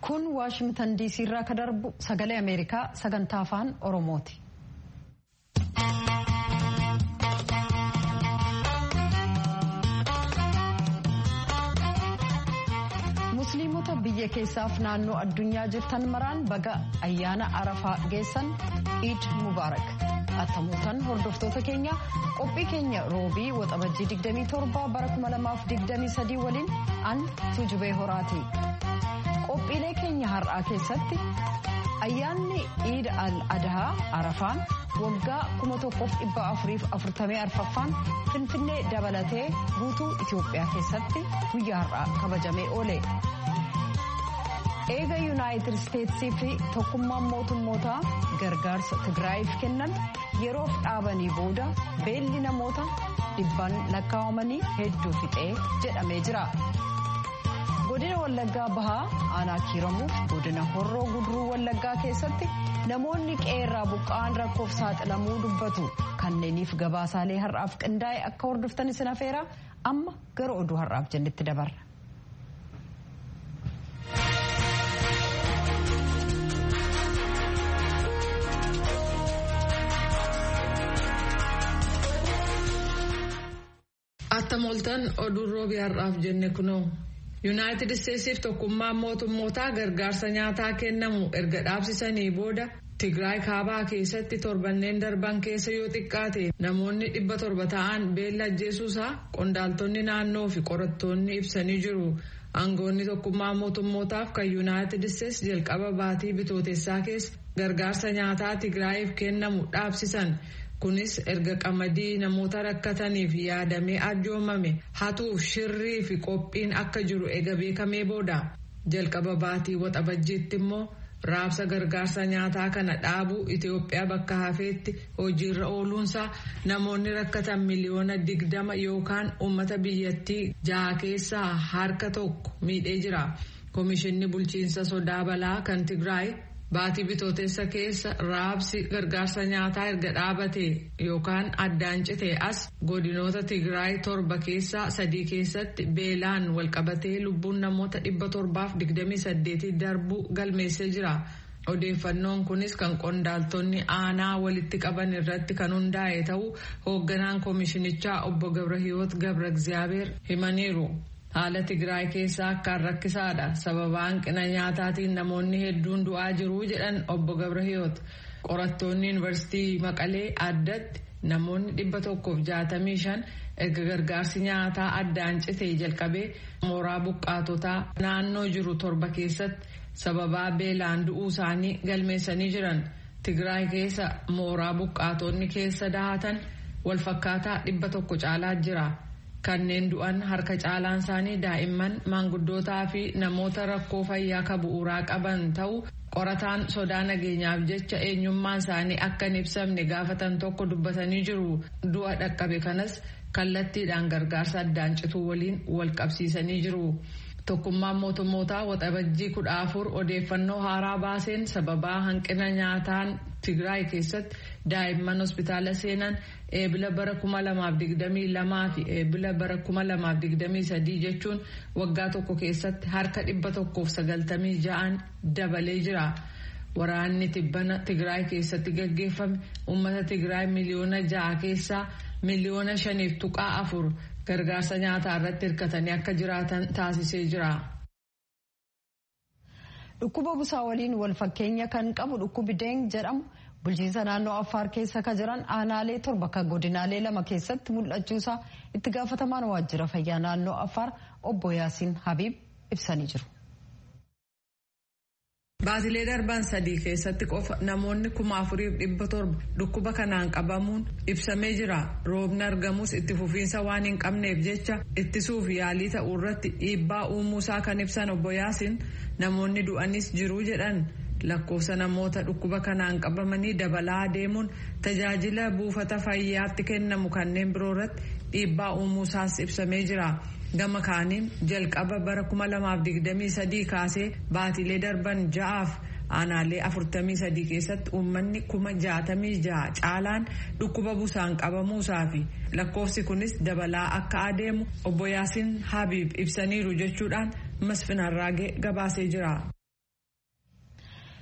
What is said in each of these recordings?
Kun Washington DC irraa ka darbu sagalee Ameerikaa sagantaa afaan Oromooti. Musliimota biyya keessaaf naannoo addunyaa jirtan maraan baga ayyaana Arafaa geessan Eid Mubarak. Attamuutan hordoftoota keenya qophii keenya roobii waxabajjii 27 bara 2023 waliin an Tujubee Horaati. Qophiilee keenya har'aa keessatti ayyaanni Eid al-Adhaa Arafaan waggaa 1444ffaan Finfinnee dabalatee guutuu Itoophiyaa keessatti guyyaa har'aa kabajamee oole. Eega Yuunaayitid Isteetsii fi tokkummaan mootummootaa gargaarsa Tigraayiif kennan yeroof dhaabanii booda beelli namoota dhibban lakkaa'amanii hedduu fixee jedhamee jira. Godina Wallaggaa Bahaa aanaa Kiiramuuf godina Horroo Guduruu Wallaggaa keessatti namoonni qeerraa buqqa'an rakkoof saaxilamuu dubbatu. Kanneeniif gabaasaalee har'aaf qindaa'e akka hordoftan isin afeera amma gara oduu har'aaf jennetti dabarra. Attamoltan oduu roobii har'aaf jenne kunoo. Yuunaayitid Isteetsiif tokkummaan mootummootaa gargaarsa nyaataa kennamu erga dhaabsisanii booda Tigraay kaabaa keessatti torbanneen darban keessa yoo xiqqaate namoonni 700 ta'an beela ajjeesuusaa qondaaltonni naannoo fi qorattoonni ibsanii jiru. Aangoonni tokkummaa mootummootaaf kan Yuunaayitid Isteets jalqaba baatii bitootessaa keessa gargaarsa nyaataa Tigraayiif kennamu dhaabsisan. Kunis erga qamadii namoota rakkataniif yaadamee arjoomame hatuuf shirrii fi qophiin akka jiru eega beekamee booda jalqaba baatii waxabajjiitti immoo raabsa gargaarsa nyaataa kana dhaabuu Itoophiyaa bakka hafeetti hojiirra ooluunsaa namoonni rakkatan miliyoona 20 yookaan uummata biyyattii 6 keessaa harka tokko miidhee jira. Komishinni bulchiinsa sodaa balaa kan Tigraay baatii bitootessa keessa raabsi gargaarsa nyaataa erga dhaabate yookaan addaan cite as godinoota Tigraay 7 keessaa 3 keessatti beelaan walqabatee lubbuun namoota 728 darbuu galmeessee jira. Odeeffannoon kunis kan qondaaltonni aanaa walitti qaban irratti kan hundaa'e ta'uu hoogganaan komishinichaa obbo Gabrahiyoot Gabra-Egzaabeer himaniiru. Haala Tigraay keessaa akkaan rakkisaadha. Sababa hanqina nyaataatiin namoonni hedduun du'aa jiru jedhan obbo Gabrahiyoot. Qorattoonni Yuunivarsiitii Maqalee addatti namoonni 165 erga gargaarsi nyaataa addaan citee jalqabee mooraa buqqaatotaa naannoo jiru 7 keessatti sababaa beelaan du'uu isaanii galmeessanii jiran. Tigraay keessa mooraa buqqaatonni keessa dahatan walfakkaataa 100 caalaa jira. Kanneen du'an harka caalaan isaanii daa'imman maanguddootaa fi namoota rakkoo fayyaa ka bu'uuraa qaban ta'uu qorataan sodaa nageenyaaf jecha eenyummaan isaanii akka hin ibsamne gaafatan tokko dubbatanii jiru. Du'a dhaqqabe kanas kallattiidhaan gargaarsa addaan cituu waliin wal qabsiisanii jiru. Tokkummaan mootummootaa waxabajjii 14 odeeffannoo haaraa baaseen sababaa hanqina nyaataan Tigraay keessatti daa'imman hospitaala seenan eebila bara 2022 fi eebila bara 2023 jechuun waggaa tokko keessatti harka 196 dabalee jira. Waraanni tibbana Tigraay keessatti gaggeeffame uummata Tigraay miliyoona 6 keessaa miliyoona 5.4 gargaarsa nyaataa irratti hirkatanii akka jiraatan taasisee jira. Dhukkuba busaa waliin wal fakkeenya kan qabu dhukkubi Deng jedhamu bulchiinsa naannoo Affaar keessa ka jiran aanaalee 7 kan godinaalee 2 keessatti mul'achuusaa itti gaafatamaan waajjira fayyaa naannoo Affaar obbo Yaasiin Habiib ibsanii jiru. Baatilee darban 3 keessatti qofa namoonni 4,700 dhukkuba kanaan qabamuun ibsamee jira. Roobni argamus itti fufiinsa waan hin qabneef jecha ittisuuf yaalii ta'uu irratti dhiibbaa uumuusaa kan ibsan obbo Yaasiin namoonni du'anis jiru jedhan. Lakkoofsa namoota dhukkuba kanaan qabamanii dabalaa deemuun tajaajila buufata fayyaatti kennamu kanneen biroo irratti dhiibbaa uumuusaas ibsamee jira. Gama kaaniin jalqaba bara 2023 kaasee baatilee darban 6 aanaalee 43 keessatti uummanni 66,000 caalaan dhukkuba busaan qabamuusaa fi lakkoofsi kunis dabalaa akka adeemu obbo Yaasiin Habiib ibsaniiru jechuudhaan Masfin Arraagee gabaasee jira.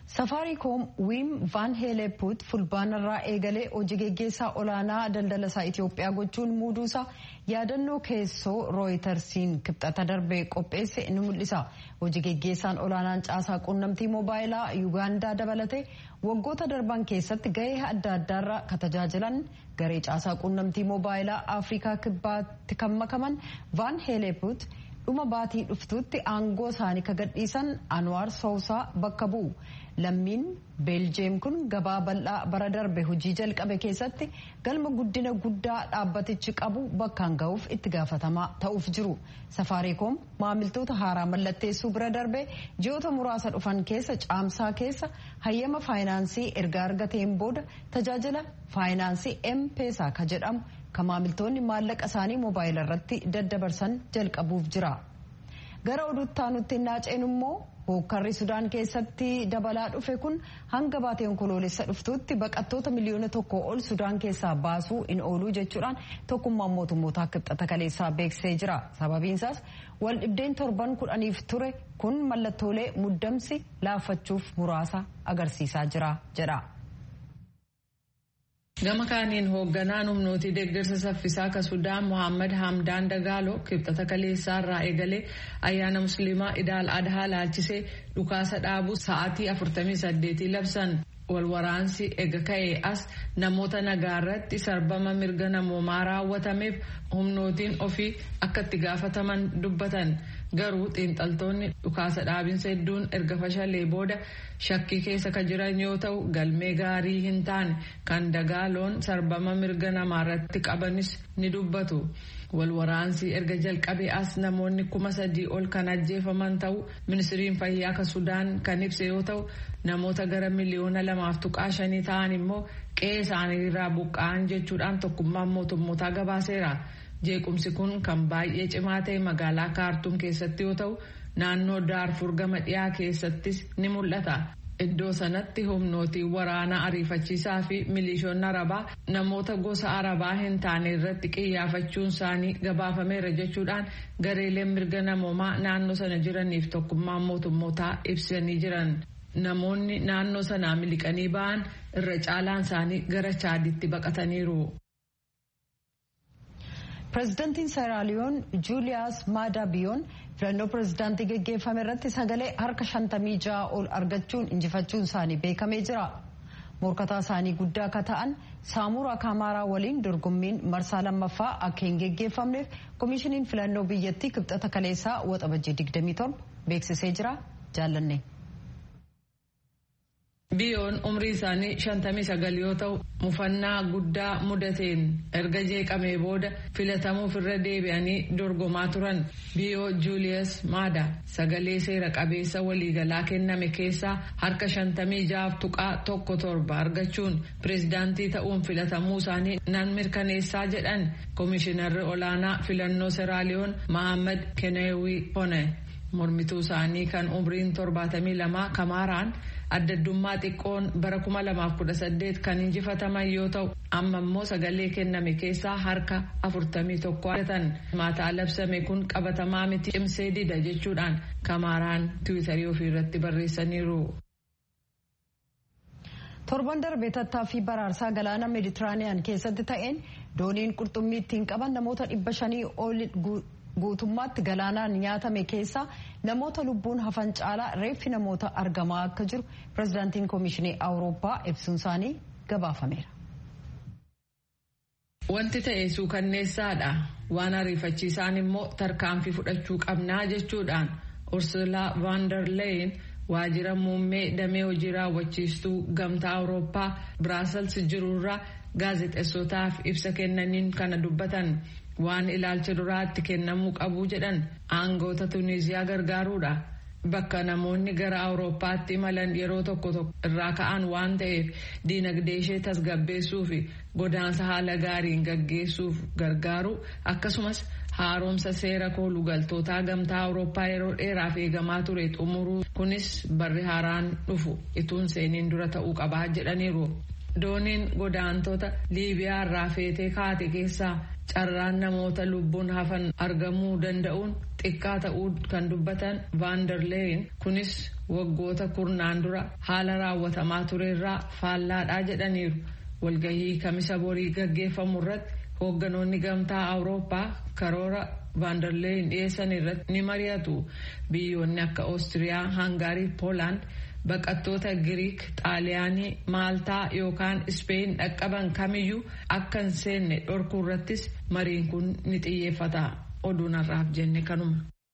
Safaariikoom Wiim Van Heeleput fulbaanarraa eegalee hojii geggeessaa olaanaa daldala isaa Itoophiyaa gochuun muuduusaa yaadannoo keessoo rooyitersiin kibxata darbee qopheesse ni mul'isa. Hojii geggeessaan olaanaan caasaa quunnamtii moobaayilaa Yuugaandaa dabalatee waggoota darban keessatti gahee adda addaarraa ka tajaajilan garee caasaa quunnamtii moobaayilaa Afrikaa kibbaatti kan makaman Van Heeleput dhuma baatii dhuftuutti aangoo isaanii ka gadhiisan Anwaar Soosaa bakka bu'u. Lammiin Beeljeem kun gabaa bal'aa bara darbe hojii jalqabe keessatti galma guddina guddaa dhaabbatichi qabu bakkaan ga'uuf itti gaafatamaa ta'uuf jiru. Safaariikoom maamiltoota haaraa mallatteessuu bira darbe ji'oota muraasa dhufan keessa caamsaa keessa hayyama faayinaansii erga argateen booda tajaajila faayinaansii M-Pesa ka jedhamu ka maamiltoonni maallaqa isaanii moobaayila irratti daddabarsan jalqabuuf jira. Gara oduutti aanutti naaceen immoo hookkarri Sudaan keessatti dabalaa dhufe kun hanga baatii onkoloolessa dhuftuutti baqattoota miliyoona 1 ol Sudaan keessaa baasuu hin ooluu jechuudhaan tokkummaan mootummootaa kibxata kaleessaa beeksisee jira. Sababiinsaas wal dhibdeen torban 10 ture kun mallattoolee muddamsi laaffachuuf muraasa agarsiisaa jira jedha. Gama kaaniin hoogganaan humnootii deeggarsa saffisaa ka Sudaan Mohaammed Hamdaan Dagaaloo kibxata kaleessaa irraa eegalee ayyaana musliimaa Idaal Adhaa laalchisee dhukaasa dhaabuu sa'aatii 48 labsan. Walwaraansi ega ka'ee as namoota nagaa irratti sarbama mirga namoomaa raawwatameef humnootiin ofii akka itti gaafataman dubbatan. Garuu xiinxaltoonni dhukaasa dhaabinsa hedduun erga fashalee booda shakkii keessa ka jiran yoo ta'u galmee gaarii hin taane kan Dagaaloon sarbama mirga namaa irratti qabanis ni dubbatu. Walwaraansi erga jalqabee as namoonni 3,000 ol kan ajjeefaman ta'u ministiriin fayyaa ka Sudaan kan ibse yoo ta'u namoota gara miliyoona 2.5 ta'an immoo qe'ee isaanii irraa buqqa'an jechuudhaan tokkummaan mootummootaa gabaaseera. Jeequmsi kun kan baay'ee cimaa ta'e magaalaa Kaartuum keessatti yoo ta'u naannoo Daarfur gama dhiyaa keessattis ni mul'ata. Iddoo sanatti humnootii waraanaa ariifachiisaa fi milishoonni Arabaa namoota gosa Arabaa hin taane irratti qiyyaafachuun isaanii gabaafameera jechuudhaan gareeleen mirga namoomaa naannoo sana jiraniif tokkummaan mootummootaa ibsanii jiran. Namoonni naannoo sanaa miliqanii ba'an irra caalaan isaanii gara Chaaditti baqataniiru. Pireezidantiin Seeraaliyoon Juuliyaas Maadaa Biyoon filannoo pireezidaantii geggeeffame irratti sagalee harka 56 ol argachuun injifachuun isaanii beekamee jira. Morkataa isaanii guddaa akka ta'an Saamuraa Kaamaaraa waliin dorgommiin marsaa lammaffaa akka hin geggeeffamneef koomishiniin filannoo biyyattii kibxata kaleessaa waxabajjii 27 beeksisee jira. Jaallanne. Biyoon umrii isaanii 59 yoo ta'u mufannaa guddaa mudateen erga jeeqamee booda filatamuuf irra deebi'anii dorgomaa turan. Biyoo Juuliyaas Maadaa sagalee seera qabeessa waliigalaa kenname keessaa harka 56.17 argachuun pireezidaantii ta'uun filatamuu isaanii nan mirkaneessaa jedhan koomishinarri olaanaa filannoo Seeraaliyoon Mohaammed Keneewii Pone. Mormituu isaanii kan umriin 72 Kamaaraan addaddummaa xiqqoon bara 2018 kan injifataman yoo ta'u amma immoo sagalee kenname keessaa harka 41 argatan. Maataa labsame kun qabatamaa miti cimsee dida jechuudhaan Kamaaraan tiwiitarii ofii irratti barreessaniiru. Torban darbee tattaaffii baraarsaa galaana Meeditiraaniyaan keessatti ta'een dooniin qurxummii ittiin qaban namoota 500 ol guutummaatti galaanaan nyaatame keessa namoota lubbuun hafan caalaa reeffi namoota argamaa akka jiru pireezidaantiin koomishinii Awurooppaa ibsuun isaanii gabaafameera. Wanti ta'e suukanneessaadha. Waan ariifachiisaan immoo tarkaanfii fudhachuu qabnaa jechuudhaan Ursula van der Leyen waajjira muummee damee hojii raawwachiistuu gamtaa Awurooppaa Biraasels jirurraa gaazexeessotaaf ibsa kennaniin kana dubbatan. Waan ilaalcha duraatti kennamuu qabu jedhan aangoota Tuniiziyaa gargaaruudha. Bakka namoonni gara Awurooppaatti imalan yeroo tokko irraa ka'an waan ta'eef diinagdee ishee tasgabbeessuu fi godaansa haala gaariin gaggeessuuf gargaaru akkasumas haaromsa seera koolugaltootaa gamtaa Awurooppaa yeroo dheeraaf eegamaa ture xumuruu kunis barri haaraan dhufu ituun seeniin dura ta'uu qabaa jedhaniiru. Dooniin godaantota Liibiyaa irraa feetee kaate keessaa carraan namoota lubbuun hafan argamuu danda'uun xiqqaa ta'uu kan dubbatan vaandarleeyin kunis waggoota kurnaan dura haala raawwatamaa turerraa faallaadhaa jedhaniiru. Walgahii kamisa borii gaggeeffamu irratti hoogganoonni gamtaa Awurooppaa karoora vaandarleeyin dhiyeessan irratti ni mari'atu. Biyyoonni akka Oostiriyaa, Hangaarii, Poolaand baqattoota Giriik, Xaaliyaanii, Maaltaa yookaan Ispeen dhaqqaban kamiyyuu akka hin seenne dhorkuu irrattis mariin kun ni xiyyeeffata. Oduun har'aaf jenne kanuma.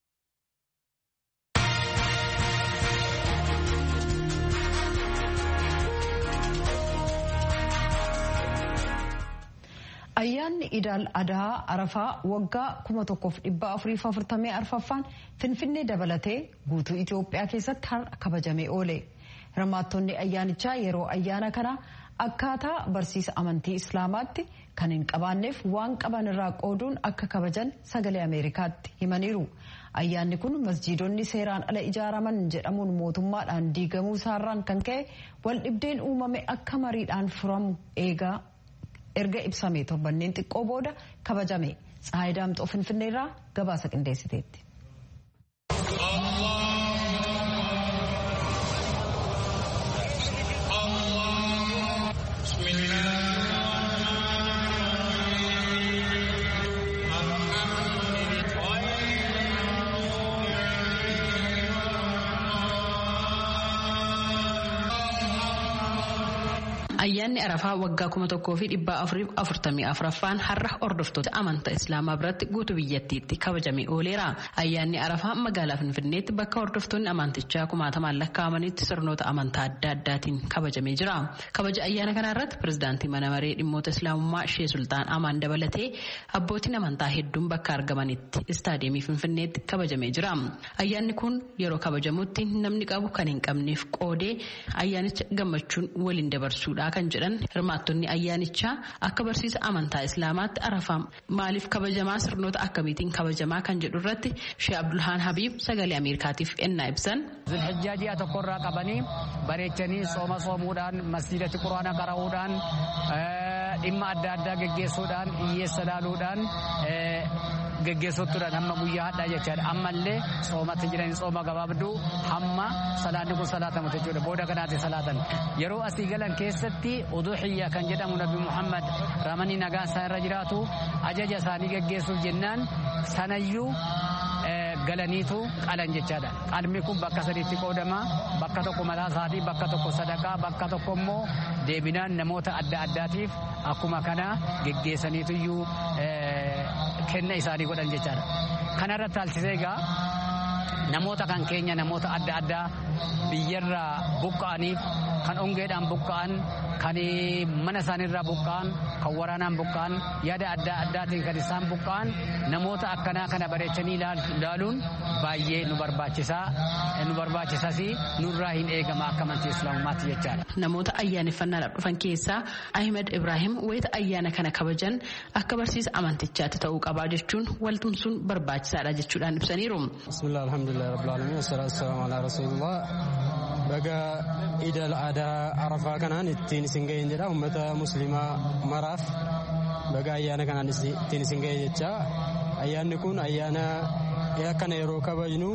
Ayyaanni Idaal Adaa Arafaa waggaa 1444ffaan Finfinnee dabalatee guutuu Itoophiyaa keessatti har'a kabajamee oole. Hirmaattonni ayyaanichaa yeroo ayyaana kana akkaataa barsiisa amantii Islaamaatti kan hin qabaanneef waan qaban irraa qooduun akka kabajan sagalee Ameerikaatti himaniiru. Ayyaanni kun masjiidonni seeraan ala ijaaraman jedhamuun mootummaadhaan diigamuu isaarraan kan ka'e wal dhibdeen uumame akka mariidhaan furamu erga ibsamee torbanneen xiqqoo booda kabajame. Tsahaay Daamxoo Finfinneerraa gabaasa qindeessiteetti. Ayyaanni Arafaa waggaa 1444ffaan har'a hordoftoota amantaa Islaamaa biratti guutuu biyyattiitti kabajamee ooleera. Ayyaanni Arafaa magaalaa Finfinneetti bakka hordoftoonni amantichaa kumaatamaan lakkaa'amanitti sirnoota amantaa adda addaatiin kabajamee jira. Kabaja ayyaana kana irratti pirezidaantii mana maree dhimmoota Islaamummaa Shee Sultaan Amaan dabalatee abbootiin amantaa hedduun bakka argamanitti istaadiyeemii Finfinneetti kabajamee jira. Ayyaanni kun yeroo kabajamutti namni qabu kan hin qabneef qoodee ayyaanicha gammachuun waliin dabarsuudha kan jedhan hirmaattonni ayyaanichaa akka barsiisa amantaa Islaamaatti Arafaa maaliif kabajamaa sirnoota akkamiitiin kabajamaa kan jedhu irratti Sheekh Abdulhaan Habiib sagalee Ameerikaatiif ennaa ibsan. Zulhijjaa tokkorraa qabanii bareechanii sooma soomuudhaan masjiidatti quraana qara'uudhaan dhimma adda addaa geggeessuudhaan hiyyeessa ilaaluudhaan geggeessuutuudhaan hamma guyyaa hadhaa jechaadha. Ammallee soomatti jiranii sooma gabaabduu hamma salaanni kun salaatamu jechuudha. Booda kanaatti salaatan. Yeroo asii galan keessatti uduhiyyaa kan jedhamu Nabi Muhammad ramanii nagaan isaa irra jiraatu ajaja isaanii geggeessuuf jennaan sanayyuu galaniitu qalan jechaadha. Qalmi kun bakka sadiitti qoodama. Bakka tokko mataa isaatii, bakka tokko sadaqaa, bakka tokko immoo deebinaan namoota adda addaatiif akkuma kana geggeessaniituyyuu kenna isaanii godhan jechaadha. Kanarratti taalchisee egaa namoota kan keenya namoota adda addaa biyyarraa buqqa'aniif kan hongeedhaan buqqa'an kan mana isaaniirraa buqqa'an kan waraanaan buqqa'an yaada adda addaatiin kan isaan buqqa'an namoota akkanaa kana bareechanii ilaaluun baay'ee nu barbaachisas nurraa hin eegama akka amantii Islaamummaatti jechaadha. Namoota ayyaaneffannaadhaaf dhufan keessaa Ahmed Ibrahim wayita ayyaana kana kabajan akka barsiisa amantichaatti ta'uu qabaa jechuun waltumsuun barbaachisaadha jechuudhaan ibsaniiru. Bismillah alhamdulillah rabbil alamin wassalatu wassalamu ala rasulillah. Baga Iidal Adaa Arafaa kanaan ittiin isin ga'een jedha uummata muslimaa maraaf baga ayyaana kanaan ittiin isin ga'e jecha. Ayyaanni kun ayyaana akkana yeroo kabajnu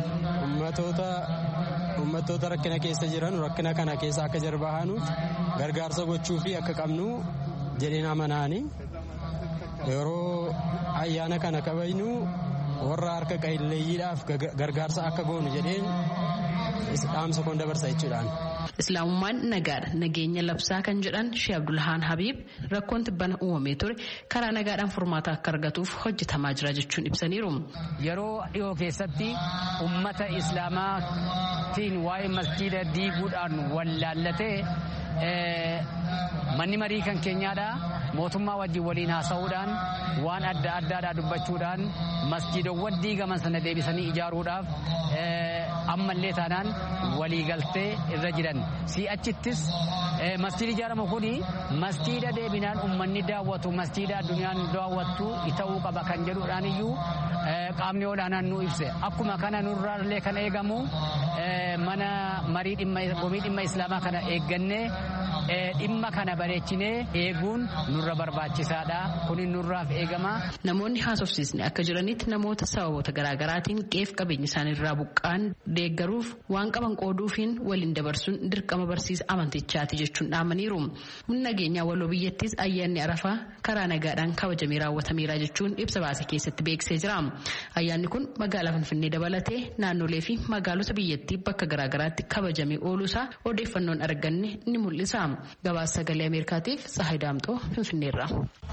ummatoota rakkina keessa jiran rakkina kana keessa akka jarbaahanuuf gargaarsa gochuu fi akka qabnu jedheen amanaani. Yeroo ayyaana kana kabajnu warra harka qalleeyyiidhaaf gargaarsa akka goonu jedheen dhaamsa kun dabarsa jechuudhaan. Islaamummaan nagaadha nageenya labsaa kan jedhan Sheekh Abdulhaan Habiib rakkoon tibbana uumamee ture karaa nagaadhaan furmaata akka argatuuf hojjetamaa jira jechuun ibsaniiru. Yeroo dhiyoo keessatti ummata Islaamaatiin waa'ee masjiida diiguudhaan wallaallatee manni marii kan keenyaadha mootummaa wajjin waliin haasa'uudhaan waan adda addaadhaa dubbachuudhaan masjiidawwan diigaman sana deebisanii ijaaruudhaaf ammallee taanaan waliigaltee irra jiran si'achittis masjiidi ijaaramu kuni masjiida deebinaan ummanni daawwatu masjiida addunyaan daawwattu ta'uu qaba kan jedhuudhaan iyyuu qaamni olaanaan nu ibse akkuma kana nurraallee kan eegamu mana marii gomii dhimma islaamaa kana eeggannee dhimma kana bareechinee eeguun nurra barbaachisaadha. Kuni nurraaf eegama. Namoonni haasofsiisni akka jiranitti namoota sababoota garaagaraatiin qeef qabeenya isaaniirraa buqqaan deeggaruuf waan qaban qooduufiin waliin dabarsuun dirqama barsiisa amantichaati jechuun dhaamaniiru. Humna nageenyaa waloo biyyattis ayyaanni Arafaa karaa nagaadhaan kabajamee raawwatameera jechuun ibsa baase keessatti beeksisee jira. Ayyaanni kun magaalaa Finfinnee dabalatee naannolee fi magaalota biyyattii bakka garaagaraatti kabajamee ooluusaa odeeffannoon arganne ni mul'isa. Gabaasa sagalee Ameerikaatiif Tsahaay Daamxoo Finfinneerra.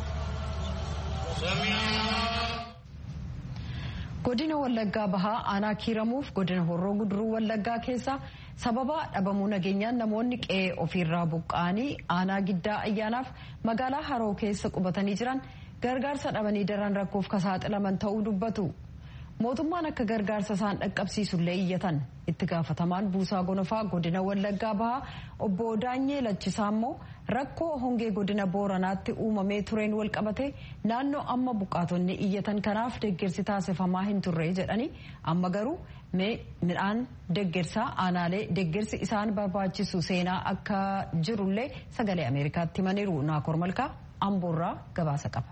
Godina Wallaggaa Bahaa aanaa kiiramuuf godina Horroo Guduruu Wallaggaa keessa sababa dhabamuu nageenyaan namoonni qe'ee ofiirraa buqqa'anii aanaa Giddaa Ayyaanaaf magaalaa Haroo keessa qubatanii jiran gargaarsa dhabanii daran rakkoof saaxilaman ta'uu dubbatu. Mootummaan akka gargaarsa isaan dhaqqabsiisullee iyyatan. Itti gaafatamaan Buusaa Gonofaa godina Wallaggaa Bahaa obbo Daanyee Lachisaa immoo rakkoo hongee godina Booranaatti uumamee tureen walqabate naannoo amma buqqaatonni iyyatan kanaaf deeggarsi taasifamaa hin turre jedhanii amma garuu midhaan deeggarsaa aanaalee deeggarsi isaan barbaachisu seenaa akka jirullee sagalee Ameerikaatti himaniiru. Naakoor Malkaa Amboorraa gabaasa qaba.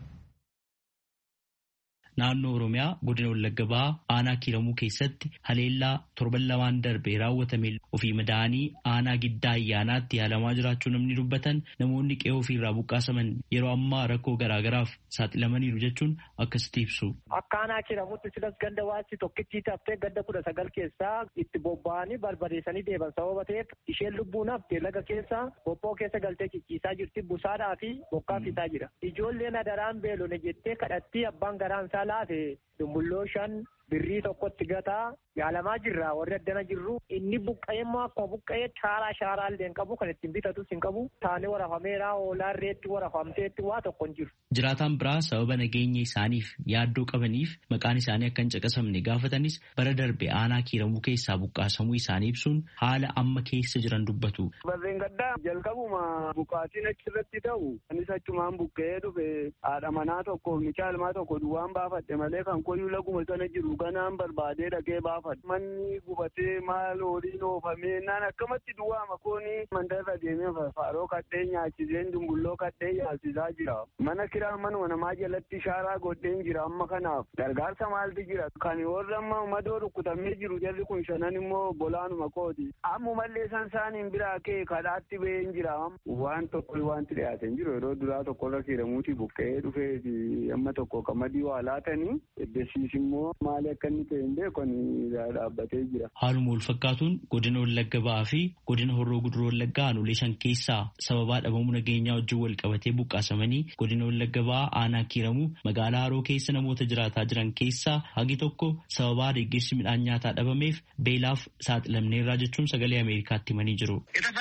Naannoo Oromiyaa godina Wallagga Bahaa aanaa kiiramuu keessatti haleellaa torban lamaan darbee raawwatame ofii madaa'anii aanaa Giddaa Ayyaanaatti yaalamaa jiraachuu namni dubbatan namoonni qe'ee ofiirraa buqqaasaman yeroo ammaa rakkoo garaagaraaf saaxilamaniiru jechuun akkasitti ibsu. Akka aanaa kiiramuutti silas ganda waasi tokkittii taftee ganda 19 keessaa itti bobba'anii barbadeessanii deeban sababa ta'eef isheen lubbuun haftee laga keessaa bobboo keessa galtee cicciisaa jirti busaadhaa fi bokkaa fitaa jira. Ijoolleen adaraan beelone jettee kadhattii abbaan garaan isaa laate dumbulloo 5 birrii tokkotti gataa yaalamaa jirra. Warri addana jirru inni buqqa'ee immoo akkuma buqqa'ee shaaraa illee hin qabu kan ittiin bitatus hin qabu taanee warafameera oolaan reetti warafamteetti waa tokko hin jiru. Jiraataan biraa sababa nageenya isaaniif yaaddoo qabaniif maqaan isaanii akka hin caqasamne gaafatanis bara darbe aanaa kiiramuu keessaa buqqaasamuu isaanii ibsuun haala amma keessa jiran dubbatu. Barreen gaddaa jalqabuma buqqaatiin achirratti ta'u anis achumaan buqqa'ee dhufe haadha manaa tokko michaalmaa tokko duwwaan baafadhe malee kan koyyuu laguma sana jiru ganaan barbaadee dhaqee baafadhe. Manni gubatee maal horiin oofamee naan akkamatti duwwaa makoonii mandarra deemee faaroo kadhee nyaachiseen dumbulloo kadhee yaasisaa jira. Mana kiraa manuma namaa jalatti shaaraa godheen jira amma kanaaf gargaarsa maalti jira kan warra amma madoo rukkutamee jiru jarri kun 5 immoo bolaanuma kooti. Ammumallee saaniin biraa kee kadhaatti ba'een jira. Waan tokko wanti dhiyaateen jiru yeroo duraa tokkorra kiiramuutii buqqa'ee dhufee amma tokko qamadii waa laatanii eddesiis immoo maali akka inni ta'e hin beekon dhaabbatee jira. Haaluma wal fakkaatuun godina Wallagga Bahaa fi godina Horroo Guduruu Wallaggaa aanolee 5 keessaa sababaa dhabamuu nageenyaa wajjin wal qabatee buqqaasamanii godina Wallagga Bahaa aanaa kiiramuu magaalaa Haroo keessa namoota jiraataa jiran keessaa hagi tokko sababaa deeggarsi midhaan nyaataa dhabameef beelaaf saaxilamneerraa jechuun sagalee Ameerikaatti himanii jiru.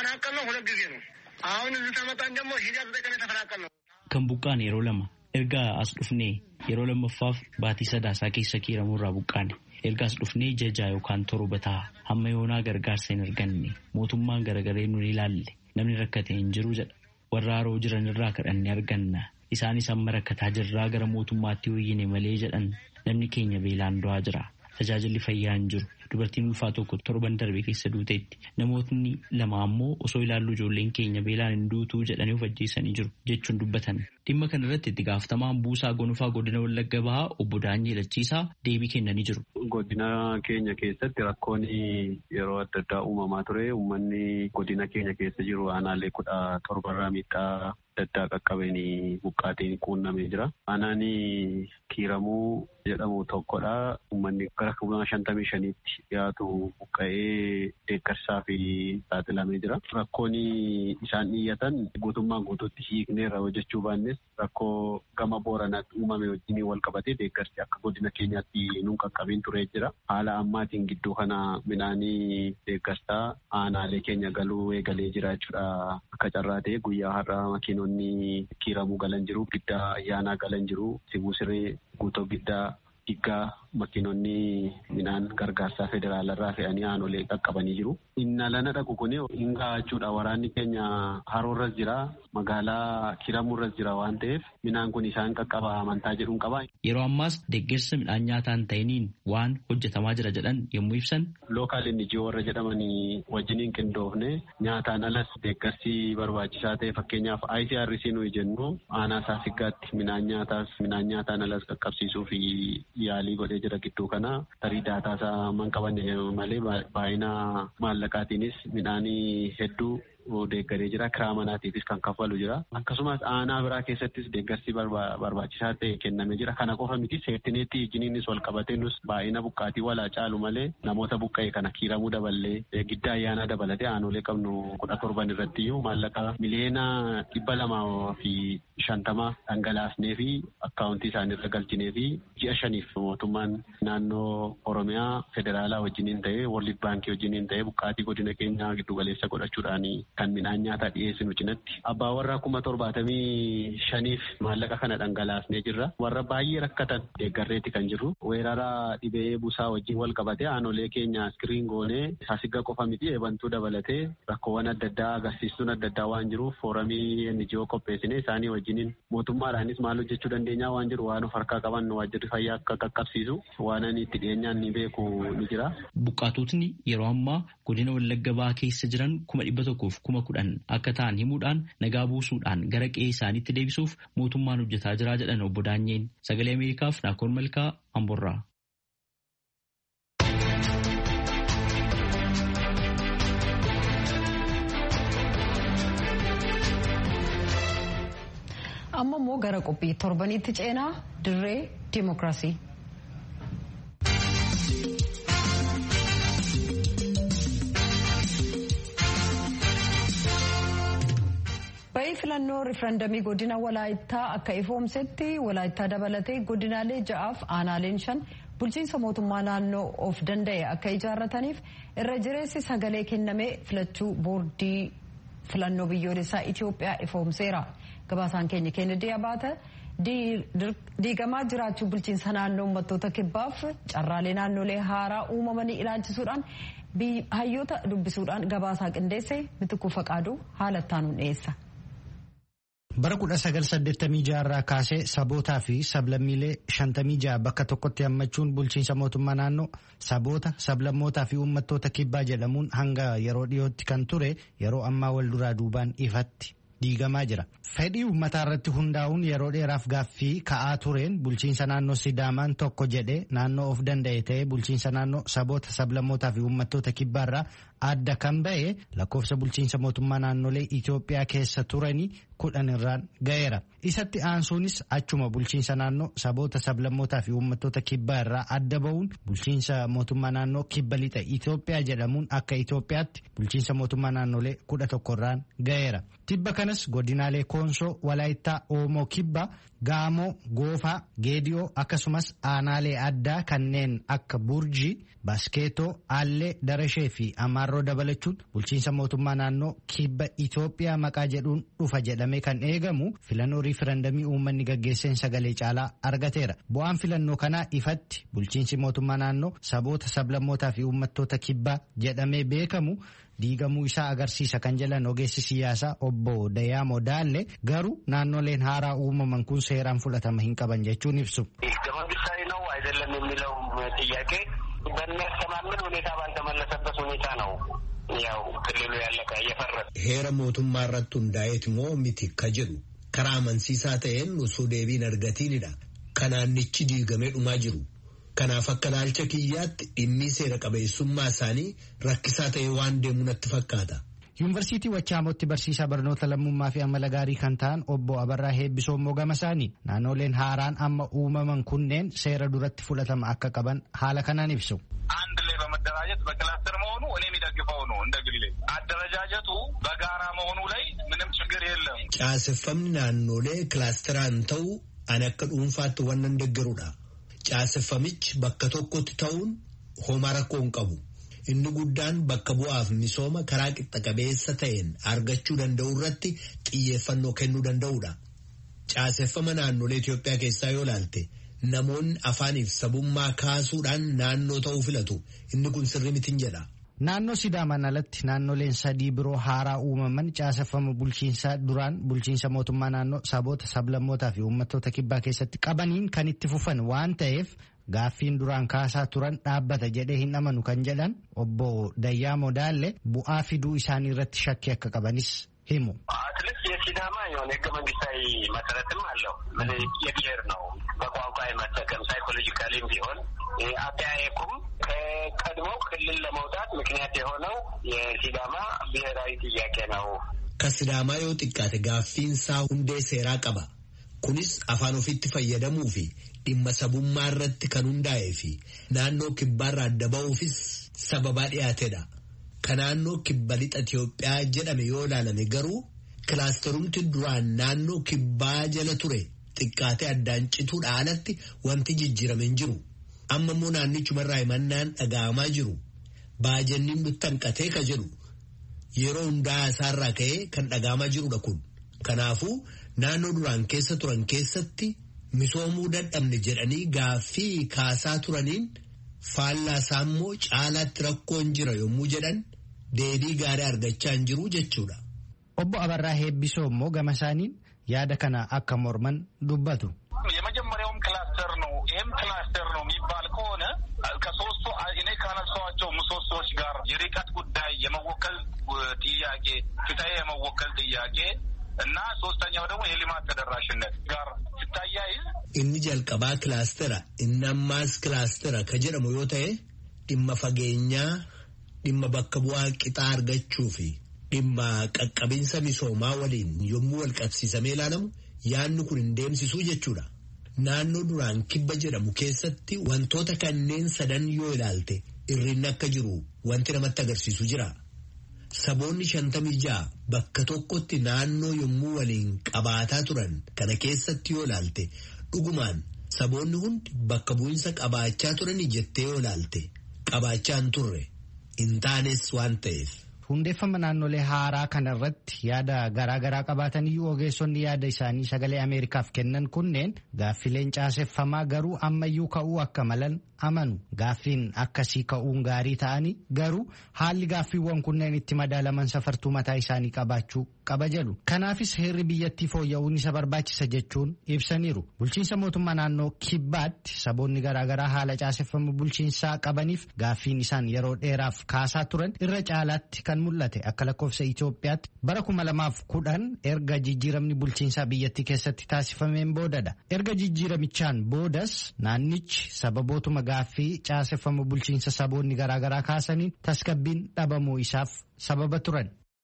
Kan buqqaane yeroo 2 erga as dhufnee yeroo lammaffaaf baatii sadaasaa keessa kiiramuurraa buqqaane erga as dhufnee jajaa yookaan torbataa hamma yoonaa gargaarsa hin arganne mootummaan garagaree nu ilaalle namni rakkate hin jiru jedha. Warra Haroo jiran irraa kadhanne arganna isaanis amma rakkataa jirraa gara mootummaatti hoyyine malee jedhan namni keenya beelaan du'aa jira. Tajaajilli fayyaa hin jiru. Dubartiin ulfaa tokko torban darbe keessa duuteetti namootni 2 ammoo osoo ilaallu ijoolleen keenya beelaan hin duutuu jedhanii of ajjeesanii jiru jechuun dubbatan. Dhimma kana irratti itti gaafatamaan Buusaa Gonofaa godina Wallagga Bahaa obbo Daanyee Lachiisaa deebii kennanii jiru. Godina keenya keessatti rakkoon yeroo adda addaa uumamaa ture. Uummanni godina keenya keessa jiru aanaalee 17 miidhaa adda addaa qaqqabeen buqqaatiin quunnamee jira. Aanaan kiiramuu jedhamu tokkodha. Uummanni gara 55tti dhiyaatu buqqa'ee deeggarsaa fi saaxilamee jira. Rakkoon isaan dhiyyatan guutummaan guutuutti hiikneerra hojjechuu baannes rakkoo gama Booranaatti uumame wajjin wal qabatee deeggarsi akka godina keenyaatti nuun qaqqabiin turee jira. Haala ammaatiin gidduu kana midhaanii deeggarsaa aanaalee keenya galuu eegalee jira jechuudha. Akka carraa ta'e guyyaa har'aa makiinonni kiiramuu galan jiru, Giddaa Ayyaanaa galan jiru, Sibuu Siree, Guutoo Giddaa, Diggaa makiinonni midhaan gargaarsaa federaalarraa fe'anii aanolee qaqqabanii jiru. Inni alana dhaqu kun hin gahachuudha. Waraanni keenya haroorras jira, magaalaa Kiramurras jira waan ta'eef midhaan kun isaan qaqqaba amantaa jedhuun qaba. Yeroo ammaas deeggarsa midhaan nyaataan ta'iniin waan hojjetamaa jira jedhan yommuu ibsan. Lookaal NGO warra jedhamanii wajjiniin qindoofne nyaataan alas deeggarsi barbaachisaa ta'e fakkeenyaaf ICRC nuyi jennu aanaa Saasiggaatti midhaan nyaataan alas qaqqabsiisuu fi yaalii godhee jira gidduu kana tarii daataasaa man qabanne malee baay'ina maallaqaatiinis midhaanii hedduu deeggaree jira. Kiraa manaatiifis kan kaffalu jira. Akkasumas aanaa biraa keessattis deeggarsi barbaachisaa ta'e kennamee jira. Kana qofa miti seertineetti ijiniinis wal qabatee nus baay'ina buqqaatii walaa caalu malee namoota buqqa'e kana kiiramuu daballee giddaa ayyaanaa dabalatee aanolee qabnu 17 irratti iyyuu maallaqa miliyoona 250 dhangalaasnee fi akkaawuntii isaaniirra galchinee fi ji'a 5 mootummaan naannoo Oromiyaa federaalaa wajjiniin ta'ee World Baankii wajjiniin ta'ee buqqaatii godina keenyaa giddugaleessa godhachuudhaan kan midhaan nyaataa dhiyeessinu cinatti abbaa warraa 75,000f maallaqa kana dhangalaasnee jirra. Warra baay'ee rakkatan deeggarreetti kan jirru weerara dhibee busaa wajjin wal qabatee aanolee keenya iskiriin goonee Saasigga qofa miti eebantuu dabalatee rakkoowwan adda addaa agarsiistuun adda addaa waan jiruuf fooramii NGO qopheessine isaanii wajjiniin mootummaadhaanis maal hojjechuu dandeenyaa waan jiru waan of harkaa qaban waajjirri fayyaa akka qaqqabsiisu waan ani itti dhiyeenyaan ni beeku ni jira. Buqqaatotni yeroo ammaa godina Wallagga Bahaa keessa jiran 110,000 akka ta'an himuudhaan nagaa buusuudhaan gara qe'ee isaaniitti deebisuuf mootummaan hojjetaa jira jedhan obbo Daanyeen. Sagalee Ameerikaaf Naakoon Malkaa Amborraa. Amma immoo gara qophii torbaniitti ceenaa dirree Dimookiraasii. Bayii filannoo riifirandamii godina Walaayittaa akka ifoomsetti Walaayittaa dabalatee godinaalee 6 aanaaleen 5 bulchiinsa mootummaa naannoo of danda'e akka ijaarrataniif irra jireessi sagalee kennamee filachuu boordii filannoo biyyoolessaa Itoophiyaa ifoomseera. Gabaasaan keenya Kennedy Abaate diigamaa jiraachuu bulchiinsa naannoo uummattoota kibbaaf carraalee naannolee haaraa uumamanii ilaalchisuudhaan hayyoota dubbisuudhaan gabaasaa qindeesse Mitikuu Faqaaduu haalattaanuun dhiyeessa. Bara 1986 irraa kaasee sabootaa fi sablammiilee 56 bakka tokkotti hammachuun bulchiinsa mootummaa naannoo saboota, sablammootaa fi uummattoota kibbaa jedhamuun hanga yeroo dhiyootti kan ture yeroo ammaa wal duraa duubaan ifatti diigamaa jira. Fedhii uummataa irratti hundaa'uun yeroo dheeraaf gaaffii ka'aa tureen bulchiinsa naannoo Sidaamaan tokko jedhee naannoo of danda'e ta'ee bulchiinsa naannoo saboota, sablammootaa fi uummattoota kibbaarraa adda kan ba'e lakkoofsa bulchiinsa mootummaa naannolee Itoophiyaa keessa turanii 10 irraan ga'eera. Isatti aansuunis achuma bulchiinsa naannoo saboota, sablammootaa fi uummattoota kibbaa irraa adda ba'uun bulchiinsa mootummaa naannoo kibba lixa Itoophiyaa jedhamuun akka Itoophiyaatti bulchiinsa mootummaa naannolee 11 irraan ga'eera. Tibba kanas godinaalee Koonsoo, Walaayittaa, Oomoo Kibbaa, Gaamoo, Goofaa, Geediyoo akkasumas aanaalee addaa kanneen akka Burjii, Baskeetoo, Aallee, Darashee fi Amaarroo dabalachuun bulchiinsa mootummaa naannoo kibba Itoophiyaa maqaa jedhuun dhufa jedhamee kan eegamu filannoo riifirandamii uummanni gaggeesseen sagalee caalaa argateera. Bu'aan filannoo kanaa ifatti bulchiinsi mootummaa naannoo saboota, sablammootaa fi uummattoota kibbaa jedhamee beekamu diigamuu isaa agarsiisa kan jedhan ogeessi siyaasaa obbo Dayaamoo Daalle garuu naannoleen haaraa uumaman kun seeraan fudhatama hin qaban jechuun ibsu. በሚያስተማምን ሁኔታ ባልተመለሰበት ሁኔታ ነው ያው ክልሉ ያለቀ እየፈረሰ heera mootummaa irratti hundaa'eet moo miti ka jedhu karaa amansiisaa ta'een osoo deebiin argatiinidha kanaannichi diigamee dhumaa jiru. Kanaaf akka ilaalcha kiyyaatti dhimmi seera qabeessummaa isaanii rakkisaa ta'e waan deemu natti fakkaata. Yuunivarsiitii Wachaamootti barsiisaa barnoota lammummaa fi amala gaarii kan ta'an obbo Abarraa Heebbisoo Mogama isaanii naannoleen haaraan amma uumaman kunneen seera duratti fudhatama akka qaban haala kanaan ibsu. አንድ ላይ በመደራጀት በክላስተር መሆኑ እኔ የሚደግፈው ነው እንደ ግሌ አደረጃጀቱ በጋራ መሆኑ ላይ ምንም ችግር የለም. Caaseffamni naannolee kilaasteraan ta'u an akka dhuunfaatti waan deeggarudha. Caaseffamichi bakka tokkotti ta'uun homaa rakkoo hin qabu. Inni guddaan bakka bu'aaf misooma karaa qixxa qabeessa ta'een argachuu danda'u irratti xiyyeeffannoo kennuu danda'udha. Caaseffama naannolee Itoophiyaa keessaa yoo ilaalte namoonni afaaniif sabummaa kaasuudhaan naannoo ta'uu filatu. Inni kun sirrii mitiin jedha. Naannoo Sidaamaan alatti naannoleen sadii biroo haaraa uumaman caaseffama bulchiinsaa duraan bulchiinsa mootummaa naannoo saboota sablammootaa fi uummattoota kibbaa keessatti qabaniin kan itti fufan waan ta'eef gaaffiin duraan kaasaa turan dhaabbata jedhee hin amanu kan jedhan obbo Dayyaamo Daalle bu'aa fiduu isaanii irratti shakkii akka qabanis himu. አትሊስት የሲዳማ የሆነ ህገ መንግስታዊ መሰረትም አለው። የብሔር ነው በቋንቋ የመጠቀም ሳይኮሎጂካሊም ቢሆን አጠያየቁም ከቀድሞው ክልል ለመውጣት ምክንያት የሆነው የሲዳማ ብሔራዊ ጥያቄ ነው። ከሲዳማ yoo xiqqaate gaaffiinsaa hundee seeraa qaba. Kunis afaan ofiitti fayyadamuu fi dhimma sabummaa irratti kan hundaa'ee fi naannoo kibbaarraa adda ba'uufis sababaa dhiyaatedha. Ka naannoo kibba lixa Itoophiyaa jedhame yoo ilaalame garuu kilaasterumti duraan naannoo kibbaa jala ture xiqqaatee addaan cituudha alatti wanti jijjiirame hin jiru. Amma immoo naannichumarraa himannaan dhaga'amaa jiru. Baajanniin nutti hanqatee ka jedhu yeroo hundaa isaarraa ka'ee kan dhaga'amaa jirudha kun. Kanaafuu naannoo duraan keessa turan keessatti misoomuu dadhabne jedhanii gaaffii kaasaa turaniin faallaa isaa immoo caalaatti rakkoon jira yommuu jedhan deebii gaarii argachaa hin jiru jechuudha. Obbo Abarraa Heebbisoo immoo gama isaaniin yaada kana akka morman dubbatu. የመጀመሪያውም ክላስተር ነው። ይህም ክላስተር ነው የሚባል ከሆነ ከሶስቱ እኔ ካነሳኋቸው ምሰሶዎች ጋር የርቀት ጉዳይ፣ የመወከል ጥያቄ፣ ፍትሐዊ የመወከል ጥያቄ እና ሶስተኛው ደግሞ የልማት ተደራሽነት ጋር ሲታያይዝ inni jalqabaa kilaastera inni ammaas kilaastera ka jedhamu yoo ta'e dhimma fageenyaa, dhimma bakka bu'aa qixaa argachuu fi dhimma qaqqabinsa misoomaa waliin yommuu wal qabsiisamee ilaalamu yaanni kun hin deemsisuu jechuudha. Naannoo duraan kibba jedhamu keessatti wantoota kanneen sadan yoo ilaalte irrinni akka jiru wanti namatti agarsiisu jira. Saboonni 56 bakka tokkotti naannoo yommuu waliin qabaataa turan kana keessatti yoo ilaalte dhugumaan saboonni hundi bakka bu'insa qabaachaa turanii jettee yoo ilaalte qabaachaa hin turre hin taanes waan ta'eef. Hundeeffama naannolee haaraa kana irratti yaada garaagaraa qabaataniyyuu ogeessonni yaada isaanii sagalee Ameerikaaf kennan kunneen gaaffileen caaseffamaa garuu ammayyuu ka'uu akka malan amanu. Gaaffiin akkasii ka'uun gaarii ta'anii garuu haalli gaaffiiwwan kunneen itti madaalaman safartuu mataa isaanii qabaachuu qaba jedhu. Kanaafis heerri biyyattii fooyya'uun isa barbaachisa jechuun ibsaniiru. Bulchiinsa mootummaa naannoo kibbaatti saboonni garaagaraa haala caaseffama bulchiinsaa qabaniif gaaffiin isaan yeroo dheeraaf kaasaa turan irra caalaatti kan mul'ate akka lakkoofsa Itoophiyaatti bara 2010 erga jijjiiramni bulchiinsaa biyyattii keessatti taasifameen boodadha. Erga jijjiiramichaan boodas naannichi sababootuma gaaffii caaseffama bulchiinsa saboonni garaagaraa kaasaniin tasgabbiin dhabamuu isaaf sababa turan.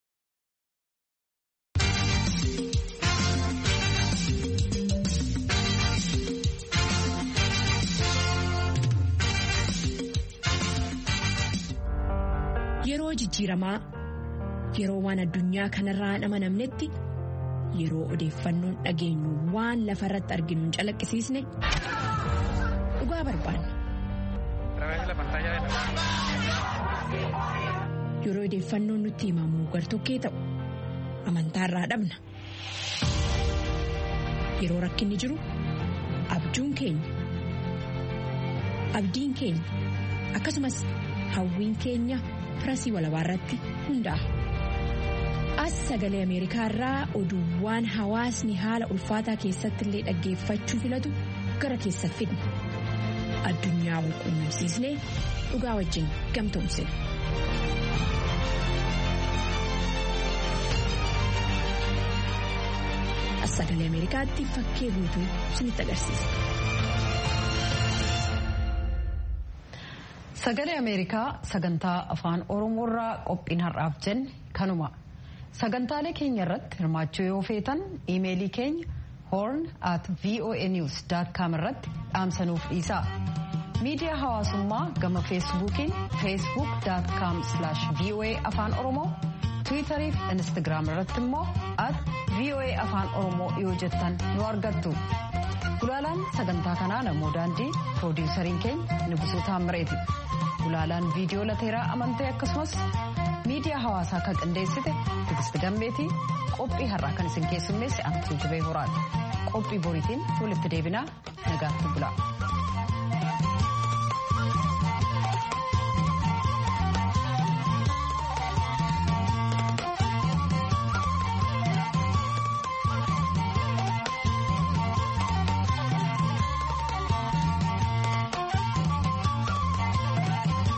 Yeroo jijjiiramaa, yeroo waan addunyaa kanarraa hin amanamnetti, yeroo odeeffannoon dhageenyu waan lafarratti arginu hin calaqqisiisne dhugaa barbaanna. Yeroo odeeffannoon nutti himamu gartokkee ta'u amantaarraa dhabna. Yeroo rakkinni jiru abjuun keenya, abdiin keenya akkasumas hawwiin keenya firasii walabaa irratti hundaa'a. As sagalee Ameerikaa irraa oduuwwan hawaasni haala ulfaataa keessatti illee dhaggeeffachuu filatu gara keessa fidna. Addunyaa wal quunnamsiisnee dhugaa wajjin gamtoomsina. As sagalee Ameerikaatti fakkee guutuu isinitti agarsiisa. Sagalee Ameerikaa sagantaa afaan Oromoorraa qophiin har'aaf jenne kanuma. Sagantaalee keenya irratti hirmaachuu yoo feetan iimeelii keenya horn@voanews.com irratti dhaamsanuuf dhiisaa. Miidiyaa hawaasummaa gama feesbuukiin facebook.com/voa afaan oromoo, tiwiitarii fi instagiraam irratti immoo @voa-afaan-oromoo yoo jettan nu argattu. Gulaalaan sagantaa kanaa namoo daandii, piroodiwusariin keenya Nugusuu Taammireeti. Gulaalaan viidiyoo lateeraa amantee akkasumas miidiyaa hawaasaa kan qindeessite Tigisti Gammeetii, qophii har'aa kan isin keessummeesse Antuu Jibee Horaati. qophii boriitiin walitti deebinaa nagaatti bulaa.